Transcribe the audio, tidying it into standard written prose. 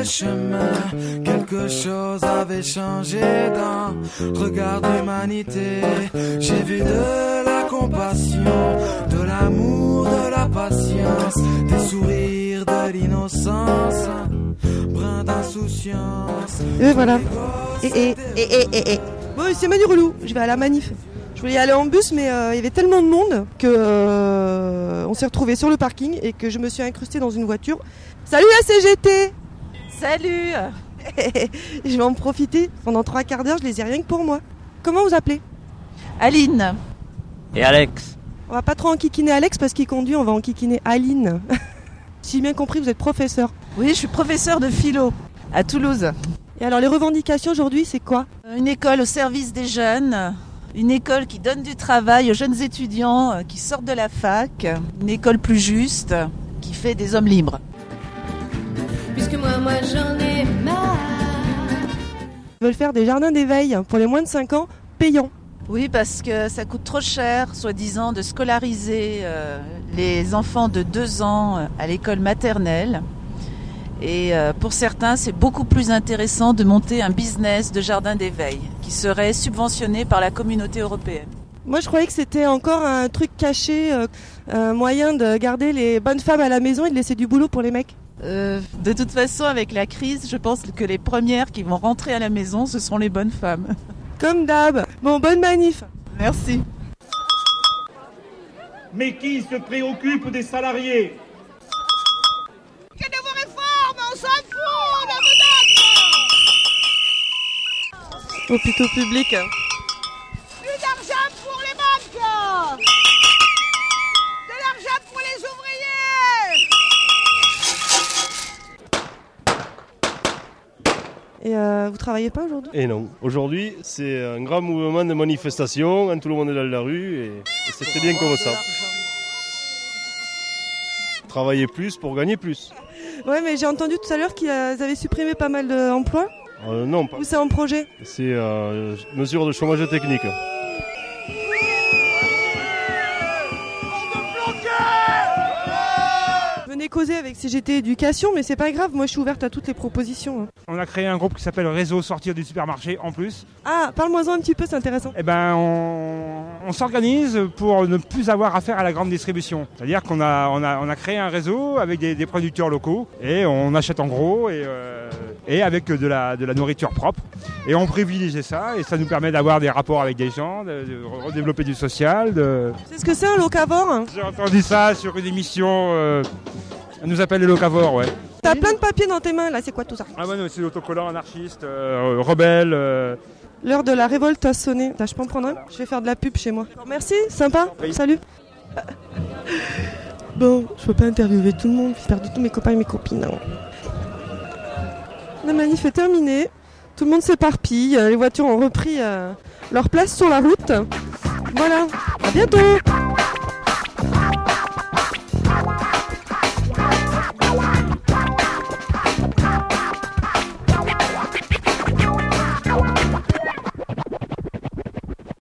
le chemin, quelque chose avait changé dans regard d'humanité. J'ai vu de la compassion, de l'amour, de la patience, des sourires, de l'innocence, brin d'insouciance. Et voilà. Bon, c'est Manu Relou, je vais à la manif. Je voulais y aller en bus, mais il y avait tellement de monde que on s'est retrouvés sur le parking et que je me suis incrustée dans une voiture. Salut la CGT! Salut! Je vais en profiter. Pendant 3 quarts d'heure, je les ai rien que pour moi. Comment vous appelez? Aline. Et Alex. On va pas trop enquiquiner Alex parce qu'il conduit, on va enquiquiner Aline. Si j'ai bien compris, vous êtes professeur. Oui, je suis professeur de philo à Toulouse. Et alors les revendications aujourd'hui, c'est quoi? Une école au service des jeunes, une école qui donne du travail aux jeunes étudiants qui sortent de la fac, une école plus juste, qui fait des hommes libres. Puisque moi j'en ai marre. Ils veulent faire des jardins d'éveil pour les moins de 5 ans payants. Oui, parce que ça coûte trop cher, soi-disant, de scolariser les enfants de 2 ans à l'école maternelle. Et pour certains, c'est beaucoup plus intéressant de monter un business de jardin d'éveil qui serait subventionné par la communauté européenne. Moi, je croyais que c'était encore un truc caché, un moyen de garder les bonnes femmes à la maison et de laisser du boulot pour les mecs. De toute façon, avec la crise, je pense que les premières qui vont rentrer à la maison, ce sont les bonnes femmes. Comme d'hab. Bon, bonne manif. Merci. Mais qui se préoccupe des salariés? Que de vos réformes, on s'en fout, on a Hôpitaux publics. plus d'argent pour les banques, de l'argent pour les ouvriers. Et vous travaillez pas aujourd'hui? Et non. Aujourd'hui, c'est un grand mouvement de manifestation, quand tout le monde est dans la rue, et c'est très bien comme ça. Travailler plus pour gagner plus. Ouais, mais j'ai entendu tout à l'heure qu'ils avaient supprimé pas mal d'emplois. Non, pas. Ou c'est en projet? C'est mesure de chômage technique. Venez causer avec CGT Éducation, mais c'est pas grave, moi je suis ouverte à toutes les propositions. On a créé un groupe qui s'appelle Réseau Sortir du Supermarché en plus. Ah, parle-moi-en un petit peu, c'est intéressant. Eh ben, on s'organise pour ne plus avoir affaire à la grande distribution. C'est-à-dire qu'on a créé un réseau avec des producteurs locaux et on achète en gros et avec de la nourriture propre. Et on privilégie ça et ça nous permet d'avoir des rapports avec des gens, de redévelopper du social. C'est ce que c'est un locavore? J'ai entendu ça sur une émission, elle nous appelle les locavores, ouais. T'as plein de papiers dans tes mains là, c'est quoi tout ça? Ah ouais, non, c'est l'autocollant anarchiste, rebelle. L'heure de la révolte a sonné. Je peux en prendre un? Je vais faire de la pub chez moi. Merci, sympa. Oui. Salut. Bon, je peux pas interviewer tout le monde, j'ai perdu tous mes copains et mes copines. La manif est terminée. Tout le monde s'éparpille, les voitures ont repris leur place sur la route. Voilà, à bientôt.